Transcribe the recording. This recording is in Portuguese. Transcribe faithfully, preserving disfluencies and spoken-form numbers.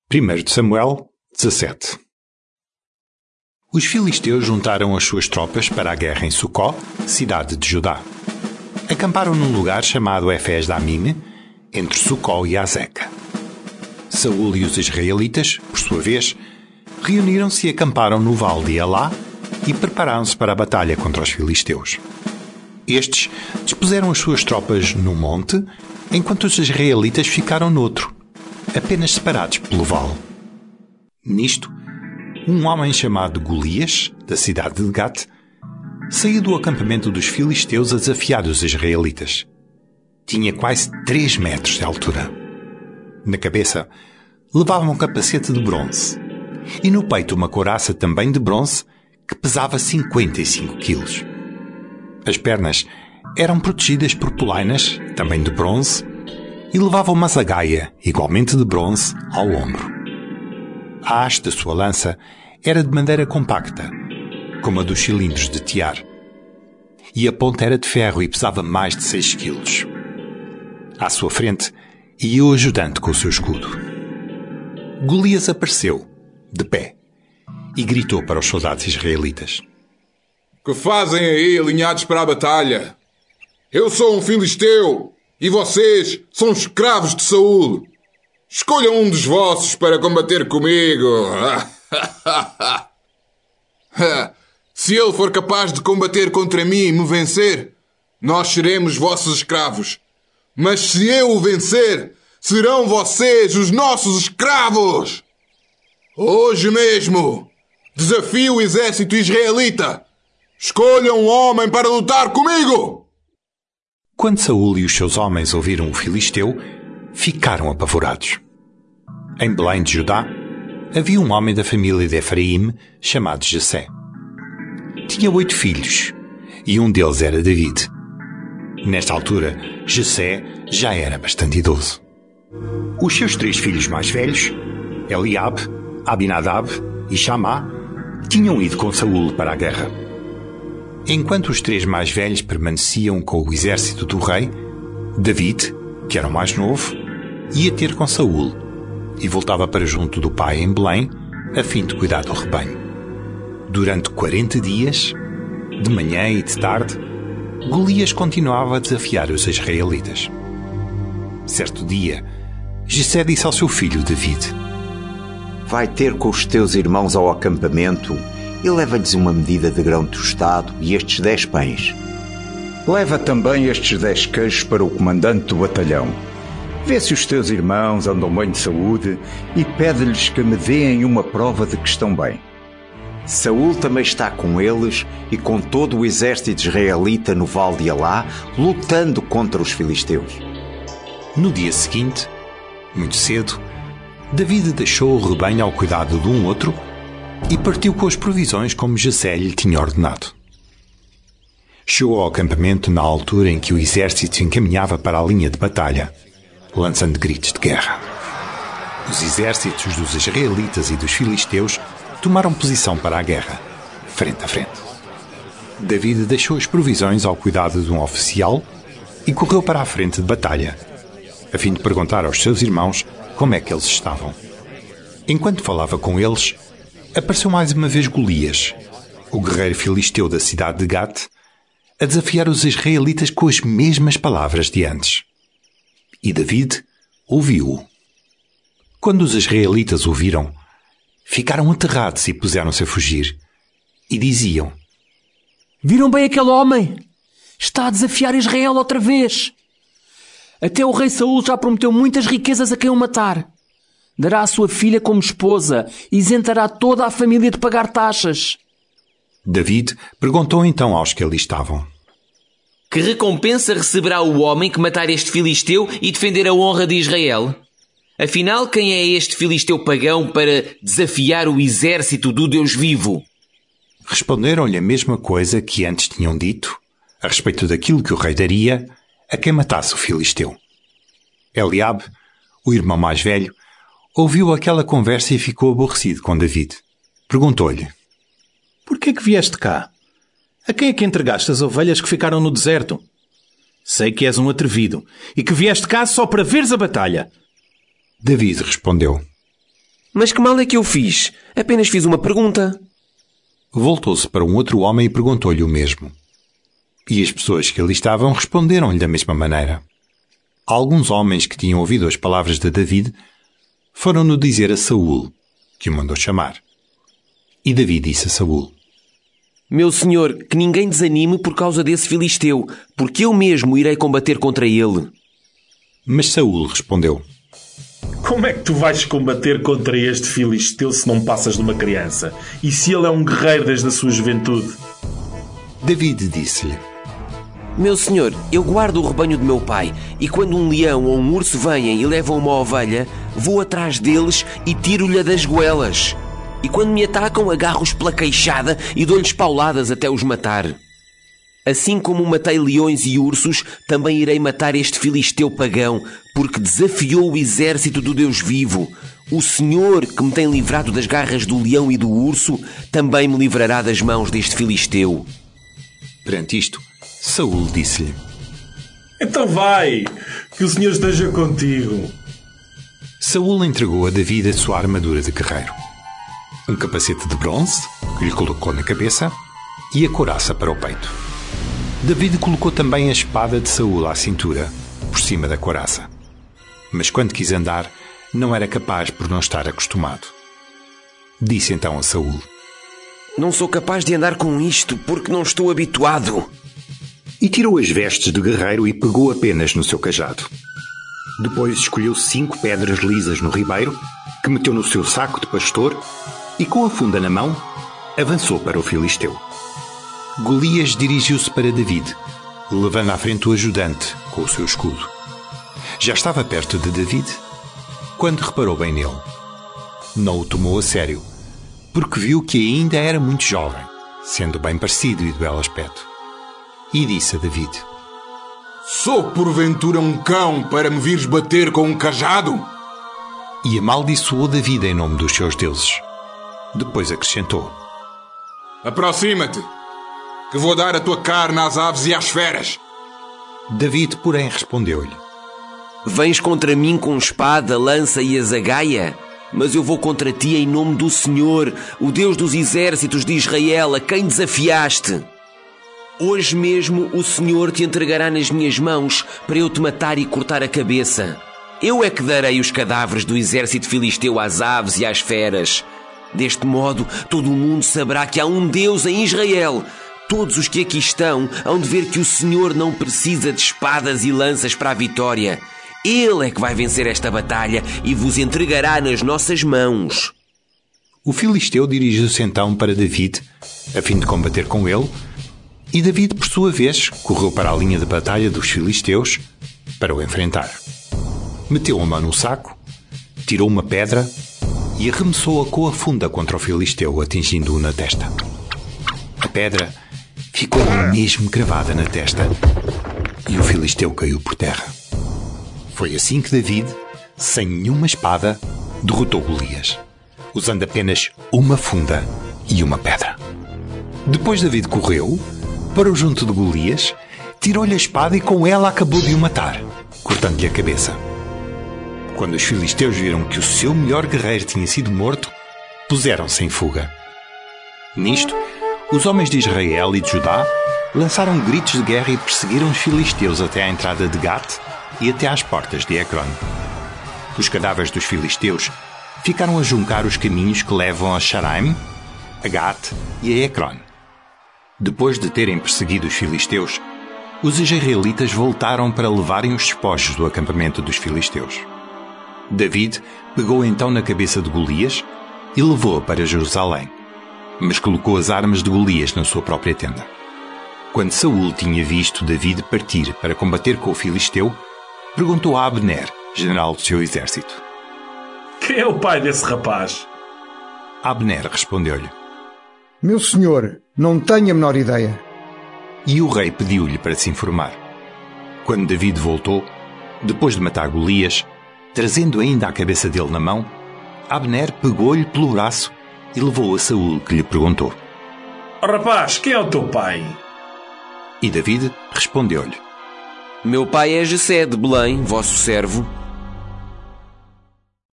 primeiro de Samuel, dezassete. Os filisteus juntaram as suas tropas para a guerra em Sucó, cidade de Judá. Acamparam num lugar chamado Efes-Damim, entre Sucó e Azeca. Saul e os israelitas, por sua vez, reuniram-se e acamparam no vale de Elá e prepararam-se para a batalha contra os filisteus. Estes dispuseram as suas tropas num monte, enquanto os israelitas ficaram noutro, apenas separados pelo vale. Nisto, um homem chamado Golias, da cidade de Gat, saiu do acampamento dos filisteus a desafiar os israelitas. Tinha quase três metros de altura. Na cabeça, levava um capacete de bronze e no peito uma couraça também de bronze que pesava cinquenta e cinco quilos. As pernas eram protegidas por polainas, também de bronze, e levava uma zagaia, igualmente de bronze, ao ombro. A haste da sua lança era de madeira compacta, como a dos cilindros de tiar, e a ponta era de ferro e pesava mais de seis quilos. À sua frente ia o ajudante com o seu escudo. Golias apareceu, de pé, e gritou para os soldados israelitas: Que fazem aí alinhados para a batalha? Eu sou um filisteu e vocês são escravos de Saul. Escolham um dos vossos para combater comigo. Se ele for capaz de combater contra mim e me vencer, nós seremos vossos escravos. Mas se eu o vencer, serão vocês os nossos escravos. Hoje mesmo, desafio o exército israelita. Escolham um homem para lutar comigo! Quando Saul e os seus homens ouviram o filisteu, ficaram apavorados. Em Belém de Judá, havia um homem da família de Efraim chamado Jessé. Tinha oito filhos, e um deles era David. Nesta altura, Jessé já era bastante idoso. Os seus três filhos mais velhos, Eliabe, Abinadab e Chamá, tinham ido com Saul para a guerra. Enquanto os três mais velhos permaneciam com o exército do rei, David, que era o mais novo, ia ter com Saul e voltava para junto do pai em Belém, a fim de cuidar do rebanho. Durante quarenta dias, de manhã e de tarde, Golias continuava a desafiar os israelitas. Certo dia, Jessé disse ao seu filho David: Vai ter com os teus irmãos ao acampamento e leva-lhes uma medida de grão tostado e estes dez pães. Leva também estes dez queijos para o comandante do batalhão. Vê se os teus irmãos andam bem de saúde e pede-lhes que me deem uma prova de que estão bem. Saul também está com eles e com todo o exército israelita no vale de Elá, lutando contra os filisteus. No dia seguinte, muito cedo, David deixou o rebanho ao cuidado de um outro e partiu com as provisões como Jessé lhe tinha ordenado. Chegou ao acampamento na altura em que o exército se encaminhava para a linha de batalha, lançando gritos de guerra. Os exércitos dos israelitas e dos filisteus tomaram posição para a guerra, frente a frente. David deixou as provisões ao cuidado de um oficial e correu para a frente de batalha, a fim de perguntar aos seus irmãos como é que eles estavam. Enquanto falava com eles, apareceu mais uma vez Golias, o guerreiro filisteu da cidade de Gat, a desafiar os israelitas com as mesmas palavras de antes. E David ouviu-o. Quando os israelitas o viram, ficaram aterrados e puseram-se a fugir. E diziam: Viram bem aquele homem? Está a desafiar Israel outra vez. Até o rei Saul já prometeu muitas riquezas a quem o matar. Dará a sua filha como esposa e isentará toda a família de pagar taxas. David perguntou então aos que ali estavam: Que recompensa receberá o homem que matar este filisteu e defender a honra de Israel? Afinal, quem é este filisteu pagão para desafiar o exército do Deus vivo? Responderam-lhe a mesma coisa que antes tinham dito, a respeito daquilo que o rei daria a quem matasse o filisteu. Eliabe, o irmão mais velho, ouviu aquela conversa e ficou aborrecido com David. Perguntou-lhe: Por que é que vieste cá? A quem é que entregaste as ovelhas que ficaram no deserto? Sei que és um atrevido e que vieste cá só para veres a batalha. David respondeu: Mas que mal é que eu fiz? Apenas fiz uma pergunta. Voltou-se para um outro homem e perguntou-lhe o mesmo. E as pessoas que ali estavam responderam-lhe da mesma maneira. Alguns homens que tinham ouvido as palavras de David foram-no dizer a Saul, que o mandou chamar. E David disse a Saul: Meu senhor, que ninguém desanime por causa desse filisteu, porque eu mesmo irei combater contra ele. Mas Saul respondeu: Como é que tu vais combater contra este filisteu se não passas de uma criança? E se ele é um guerreiro desde a sua juventude? David disse-lhe: Meu senhor, eu guardo o rebanho do meu pai, e quando um leão ou um urso vêm e levam uma ovelha, vou atrás deles e tiro-lhe das goelas. E quando me atacam, agarro-os pela queixada e dou-lhes pauladas até os matar. Assim como matei leões e ursos, também irei matar este filisteu pagão, porque desafiou o exército do Deus vivo. O Senhor, que me tem livrado das garras do leão e do urso, também me livrará das mãos deste filisteu. Perante isto, Saul disse-lhe: Então vai, que o Senhor esteja contigo. Saul entregou a David a sua armadura de guerreiro, um capacete de bronze que lhe colocou na cabeça e a couraça para o peito. David colocou também a espada de Saul à cintura, por cima da couraça. Mas quando quis andar, não era capaz por não estar acostumado. Disse então a Saul: Não sou capaz de andar com isto porque não estou habituado. E tirou as vestes de guerreiro e pegou apenas no seu cajado. Depois escolheu cinco pedras lisas no ribeiro, que meteu no seu saco de pastor, e com a funda na mão, avançou para o filisteu. Golias dirigiu-se para David, levando à frente o ajudante com o seu escudo. Já estava perto de David, quando reparou bem nele. Não o tomou a sério, porque viu que ainda era muito jovem, sendo bem parecido e de belo aspecto. E disse a David: Sou porventura um cão para me vires bater com um cajado? E amaldiçoou David em nome dos seus deuses. Depois acrescentou: Aproxima-te, que vou dar a tua carne às aves e às feras. David, porém, respondeu-lhe: Vens contra mim com espada, lança e azagaia? Mas eu vou contra ti em nome do Senhor, o Deus dos exércitos de Israel, a quem desafiaste. Hoje mesmo o Senhor te entregará nas minhas mãos para eu te matar e cortar a cabeça. Eu é que darei os cadáveres do exército filisteu às aves e às feras. Deste modo, todo o mundo saberá que há um Deus em Israel. Todos os que aqui estão hão de ver que o Senhor não precisa de espadas e lanças para a vitória. Ele é que vai vencer esta batalha e vos entregará nas nossas mãos. O filisteu dirigiu-se então para David, a fim de combater com ele, e David, por sua vez, correu para a linha de batalha dos filisteus para o enfrentar. Meteu a mão no saco, tirou uma pedra e arremessou-a com a funda contra o filisteu, atingindo-o na testa. A pedra ficou mesmo cravada na testa e o filisteu caiu por terra. Foi assim que David, sem nenhuma espada, derrotou Golias, usando apenas uma funda e uma pedra. Depois David correu, parou junto de Golias, tirou-lhe a espada e com ela acabou de o matar, cortando-lhe a cabeça. Quando os filisteus viram que o seu melhor guerreiro tinha sido morto, puseram-se em fuga. Nisto, os homens de Israel e de Judá lançaram gritos de guerra e perseguiram os filisteus até à entrada de Gat e até às portas de Ecrón. Os cadáveres dos filisteus ficaram a juncar os caminhos que levam a Sharaim, a Gat e a Ecrón. Depois de terem perseguido os filisteus, os israelitas voltaram para levarem os despojos do acampamento dos filisteus. David pegou então na cabeça de Golias e levou-a para Jerusalém, mas colocou as armas de Golias na sua própria tenda. Quando Saul tinha visto David partir para combater com o filisteu, perguntou a Abner, general do seu exército: Quem é o pai desse rapaz? Abner respondeu-lhe: Meu senhor, não tenho a menor ideia. E o rei pediu-lhe para se informar. Quando David voltou, depois de matar Golias, trazendo ainda a cabeça dele na mão, Abner pegou-lhe pelo braço e levou a Saul, que lhe perguntou: oh, rapaz, quem é o teu pai? E David respondeu-lhe: Meu pai é Jessé de Belém, vosso servo.